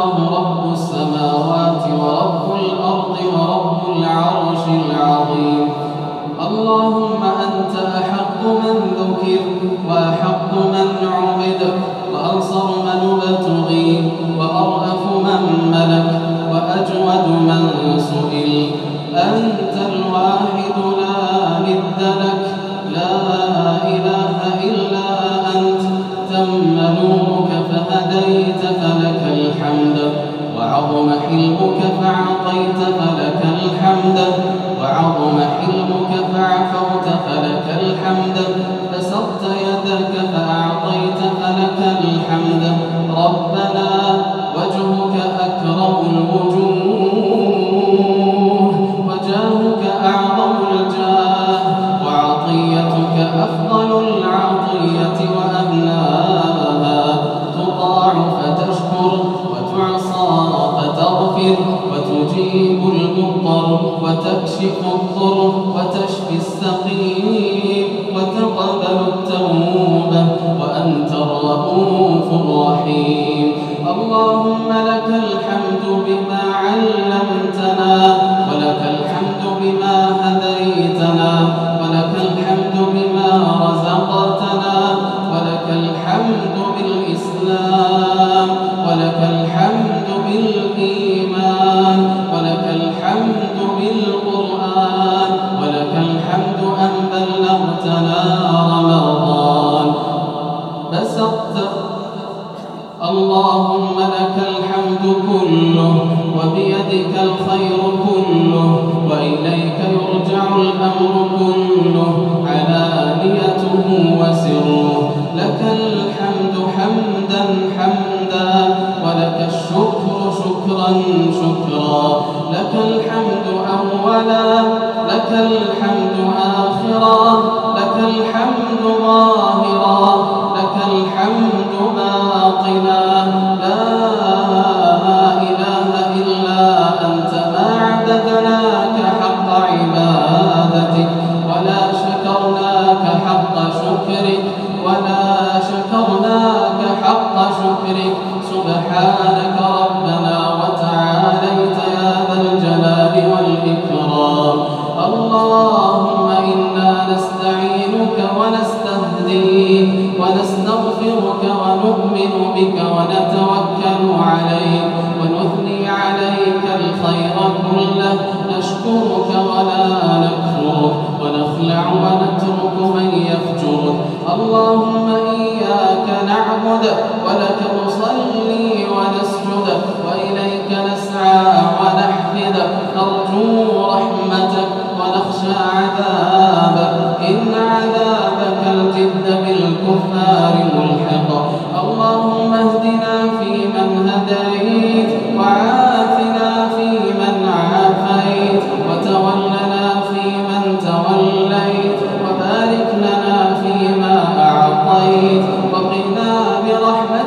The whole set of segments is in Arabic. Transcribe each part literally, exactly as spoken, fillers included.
الله رب السماوات ورب الأرض ورب العرش العظيم. اللهم أنت أحق من ذكر وأحق من عبد وأنصر من ابتغي وأرأف من ملك وأجود من سئل. أنت الواحد لا ند لك، لا إله إلا أنت. تم نورك فهديت فلك الحمد، وعظم حلمك فعطيت فلك الحمد، وعظم حلمك فعفوت فلك الحمد، بسطت يدك فأعطيت فلك الحمد. ربنا وجهك أكرم الوجوه، وجاهك أعظم الجاه، وعطيتك أفضل العطية وأبناها. تطاع فتشكر، وتعصى فتغفر، وتجيب المضطر، وتكشف الضر، وتشفي السقيم، وتقبل التوبة، وأنت الرؤوف الرحيم. اللهم لك الحمد بما علمتنا، ولك الحمد بما هديتنا، ولك الحمد بما رزقتنا، ولك الحمد بالإسلام، ولك الحمد بالإيمان، ولك الحمد بالقرآن، ولك الحمد أن بلغتنا رمضان. بسطت. اللهم لك الحمد كله، وبيدك الخير كله، وإليك يرجع الأمر كله، علانيته وسره. لك الحمد حمدا حمدا، ولك الشكر شكرا شكرا. لك الحمد أولا، لك الحمد آخرا، لك الحمد ظاهرا، لك الحمد باطنا. لا إله إلا أنت، ما عبدناك حق عبادتك، ولا شكرناك حق شكرك، ولا شكرناك حق شكرك. سبحانك ربنا وتعاليت يا ذا الجلال والإكرام. اللهم إنا نستعينك ونستهديك ونستغفرك ونؤمن بك ونتوكل عليك ونثني عليك الخير كله. نشكرك ولا نكفرك، ونخلع ونترك من يفجرك. اللهم إياك نعبد ولك نصلي ونسجد، وإليك نسعى ونحفد. نرجو رحمتك ونخشى عذابك، إن عذابك الجد بالكفار ملحق. اللهم اهدنا فيمن هديت، وعافنا فيمن عافيت، وتولنا فيمن توليت، وبارك لنا فيما أعطيت، وقنا برحمتك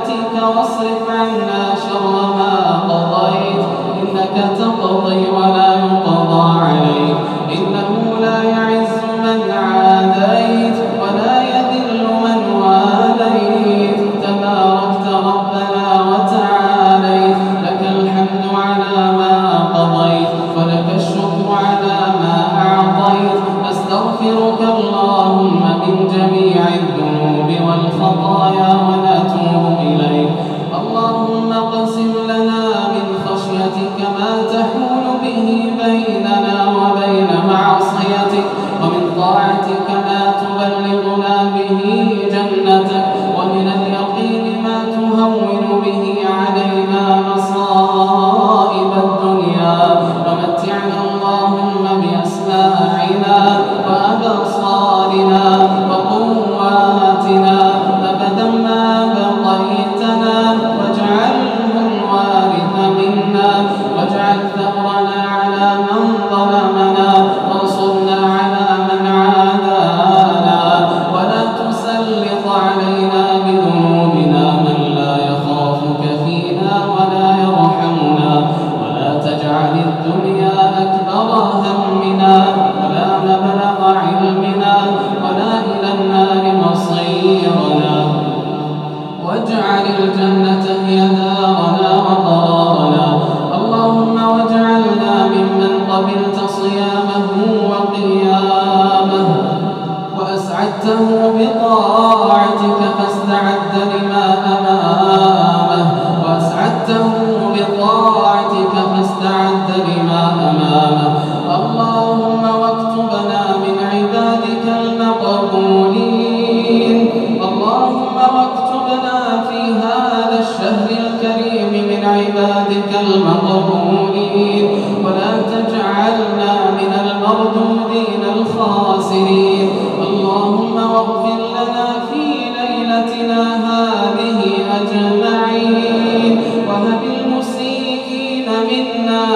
عبادك المقبولين ولا تجعلنا من المردودين الخاسرين. اللهم واغفر لنا في ليلتنا هذه أجمعين وهب المسيئين منا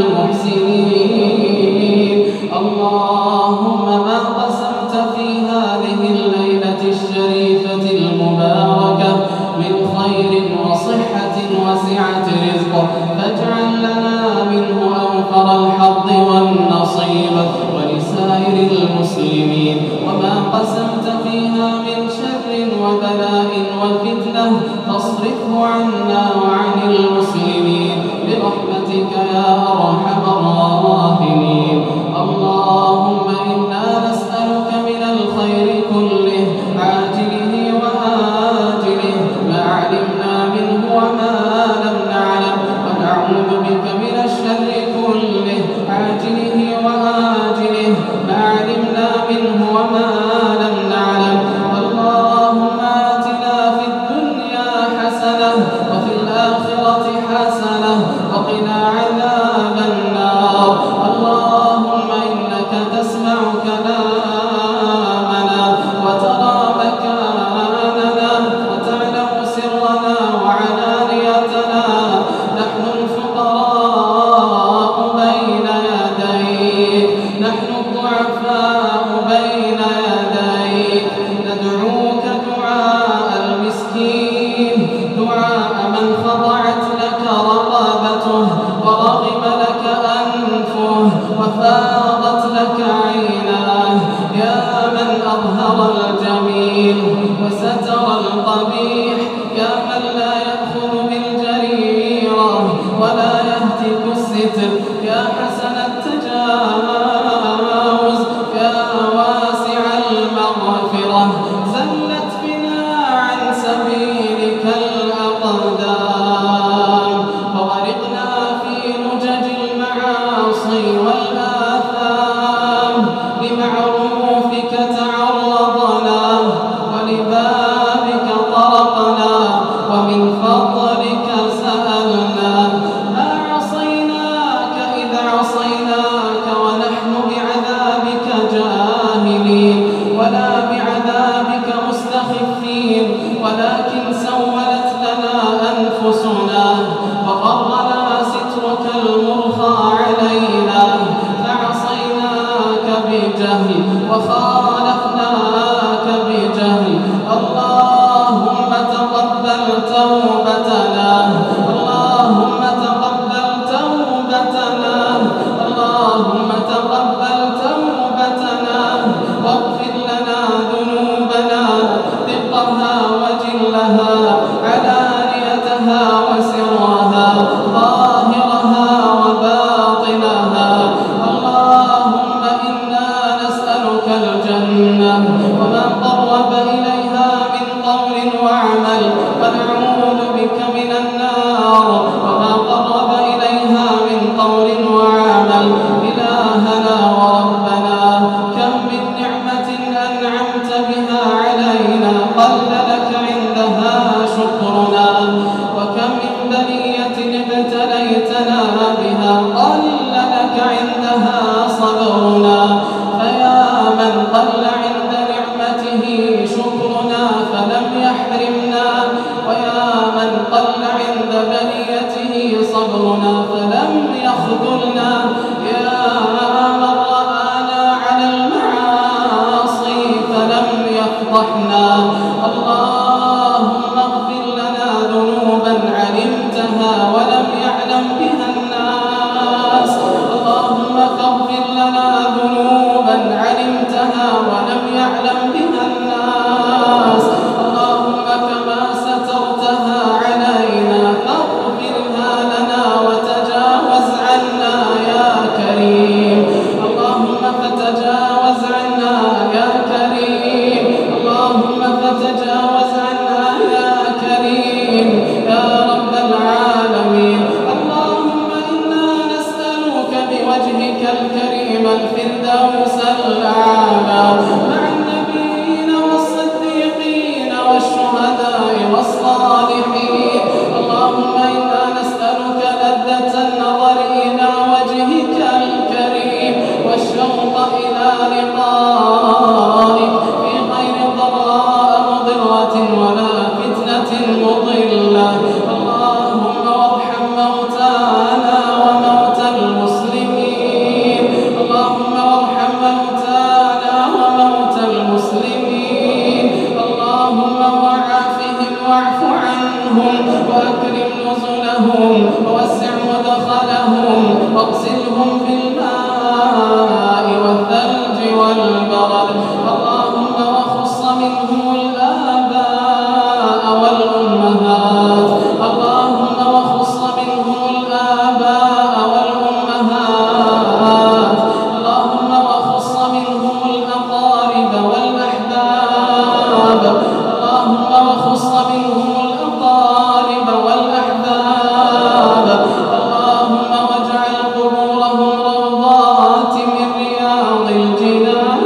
للمحسنين. اللهم ما قسمت في هذه الليلة الشريفة المباركة من خير وصحة وسعة رزق فاجعل لنا منه أوفر الحظ والنصيب ولسائر المسلمين. وما قسمت فيها من شر وبلاء وفتنة فاصرفه عنا وعن المسلمين برحمتك يا أرحم الراحمين. اللهم إنا نسألك من الخير كله عاجله وآجله ما علمنا منه وما لم نعلم ونعوذ بك من الشر كله عاجله وآجله ما علمنا منه وما لم نعلم. اللهم آتنا في الدنيا حسنة وفي الآخرة حسنة وقنا عذاب النار. اللهم إنك تسمع كلامنا وترى مكاننا وتعلم سرنا وعلانيتنا. نحن الفقراء بين يديك، نحن الضعفاء بين يديك، ندعوك دعاء المسكين، دعاء من خضعت لك رقبته ورغم لك أنفه وفاضت لك عيناه. يا من أظهر الجميل وستر القبيح، يا من لا يأخذ بالجريرة ولا يهتك الستر، يا حسن التجاوز، يا واسع المغفرة. زلت بنا عن سبيلك الأقدام وغرقنا في لجج المعاصي والآثام. لمعروفك تعرضنا ولبابك طرقنا ومن فضلك سألنا. ما عصيناك إذا عصيناك ونحن بعذابك جاهلين ولا بعذابك مستخفين، ولكن سولت لنا أنفسنا وغرنا سترك المرخى علينا فعصيناك بجهل وخالفناك بجهل. اللهم تقبل توبتنا، اللهم تقبل توبتنا، اللهم تقبل توبتنا واغفر لنا ذنوبنا دقها وجلها علانيتها وسرها ظاهرها وباطنها. اللهم إنا نسألك الجنة وما قرب إليها من قول وعمل ونعوذ بك من النار وما قرب إليها من قول وعمل. إلهنا وربنا كم من نعمة أنعمت بها علينا قل لك عندها شكرنا، وكم من بلية ابتليتنا بها قل لك عندها صبرنا. فيا من قل عند نعمته شكرنا فلم يحرمنا، ويا من قل عند بليته صبرنا فلم يخذلنا. يا من رآنا على المعاصي فلم يفضحنا. اللهم اغفر لنا ذنوبا علمتها ولم يعلم بها الناس. اللهم فاغفر لنا ذنوبا علمتها ولم يعلم بها الناس. اللهم كما سترتها علينا فاغفرها لنا وتجاوز عنا يا كريم. اللهم فتجاوز عنا يا كريم، اللهم فتجاوز عنا يا كريم يا رب العالمين. اللهم إنا نسألك بوجهك الكريم الفردوس الأعلى مع النبيين والصديقين والشهداء والصالحين. اللهم إنا نسألك لذة النظر إلى وجهك الكريم والشوق إلى لقائك في غير ضراء مضرة ولا فتنة مضلة. اللهم وارحم موتانا وموتى المسلمين اللهم وارحم موتانا وموتى المسلمين اللهم وعافهم واعف عنهم وأكرم نزلهم ووسع مدخلهم واغسلهم بالماء والثلج والبرد. اللهم وخص منهم الآباء والأمهات اللهم وخص منهم الآباء والأمهات اللهم وخص منهم الأقارب والأحباب اللهم وخص منهم الأقارب والأحباب اللهم واجعل قبورهم روضات من رياض الجنان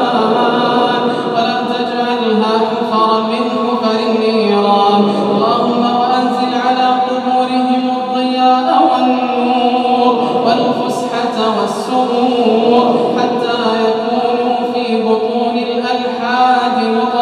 ولا تجعلها حفرا من حفر النيران. اللهم وأنزل على قبورهم الضياء والنور والفسحة والسرور حتى يكونوا في بطون الألحاد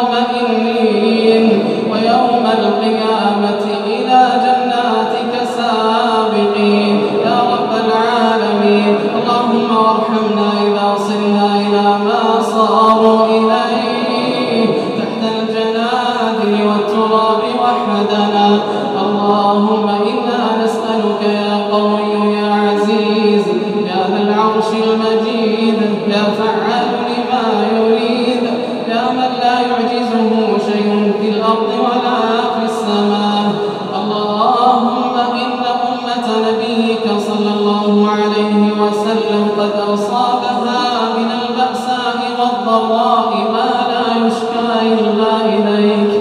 مطمئنين ويوم القيامة إلى جناتك سابقين يا رب العالمين. اللهم وارحمنا إذا صرنا إلى ما صاروا إليه تحت الجنادل والتراب وحدنا. اللهم إنا نسألك يا قوي يا عزيز يا ذا العرش المجيد يا فعال لما يريد يا من لا يعجزه شيء في الأرض ولا في السماء. اللهم إن أمة نبيك صلى الله عليه وسلم قد أصابها من البأساء والضراء ما لا يشكى إلا إليك.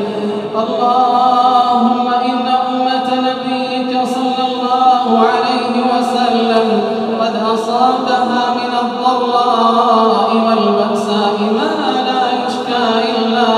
اللهم إن أمة نبيك صلى الله عليه وسلم قد أصابها من الضراء والبأساء ما لا يشكى إلا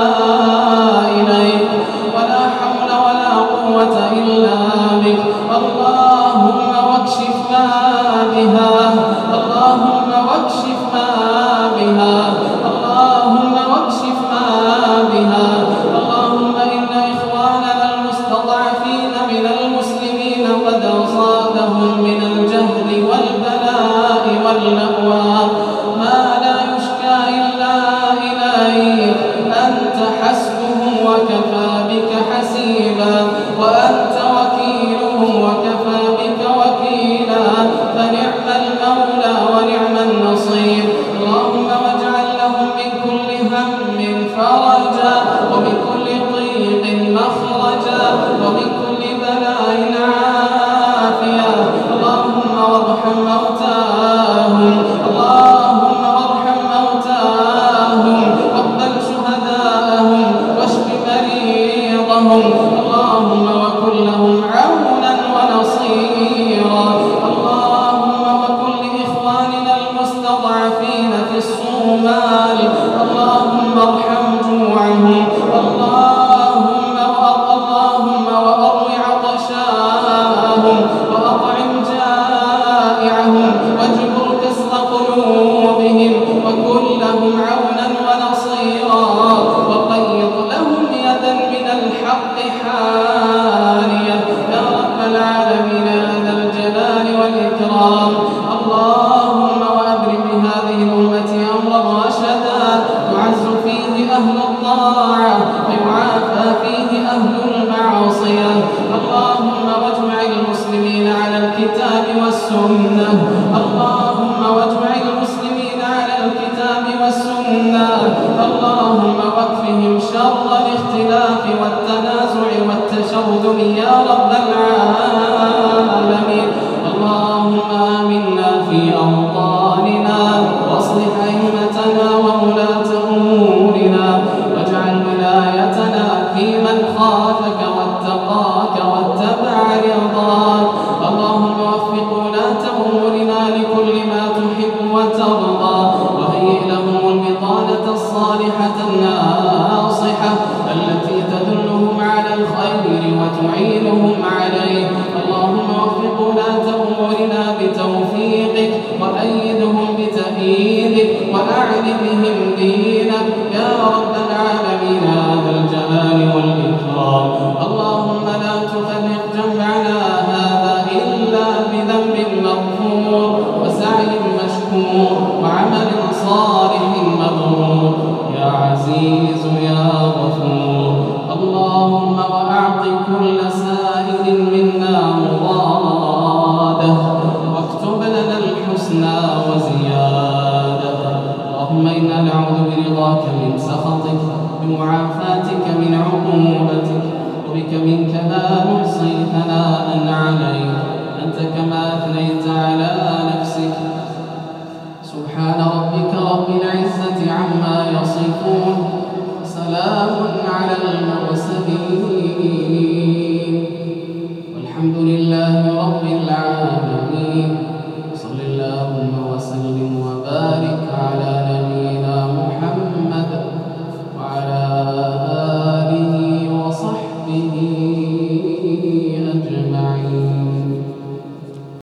إليك ولا حول ولا قوة إلا بك. اللهم واكشف ما بها اللهم واكشف ما بها اللهم واكشف ما بها. اللهم إن إخواننا المستضعفين من المسلمين قد أصابهم من الجهل والبلاء واللأوى ما لا يشكى إلا إليك. أنت حسبهم وكفى بك حسيبا وأنت وكيلهم وكفى بك وكيلا فنعم المولى ونعم النصير. اللهم واجعل لهم من كل هم فرجا ومن كل ضيق مخرجا ومن كل بلاء عافية. اللهم وارحم موتاهم اللهم وارحم موتاهم واقبل شهداءهم واشف مريضهم. اللهم وكن لهم عونا ونصيرا. اللهم وكن لإخواننا المستضعفين في الصومال اللهم ارحم جوعهم اللهم اللهم وأروِ عطشاهم وأطعم جائعهم واجبر كسر قلوبهم وكن لهم عونا ونصيرا وقيض لهم يدا من الحق حانية يا رب العالمين يا ذا الجلال والإكرام. اللهم وأبرم بهذه الأمة أمرا رشدا يعز فيه أهل الطاعة ويعافى فيه أهل المعصية. اللهم واجمع المسلمين على الكتاب والسنة اللهم واجمع المسلمين على الكتاب والسنة. اللهم واكفهم شر الاختلاف والتنازع والتشرذم يا رب العالمين. اللهم آمنا في أوطاننا واصلح أئمتنا وولاة أمورنا واجعل ولايتنا في من خافك واتقاك واتبع رضاك. اللهم وفق ولاة أمورنا لكل ما تحب وترضى وهيئ لهم البطانة الصالحة الناصحة التي تدلهم على الخير وتعينهم عليه. اللهم وفق ولاة ذنب مغفور وسعي مشكور وعمل صالح مبرور يا عزيز يا غفور. اللهم وأعط كل سائل منا مراده واكتب لنا الحسنى وزيادة. اللهم إنا نعوذ برضاك من سخطك بمعافاتك من عقوبتك وبك منك لا نحصي ثناء عليك أنت كما أثنيت على نفسك. سبحان ربك رب العزة عما يصفون، سلام على المرسلين.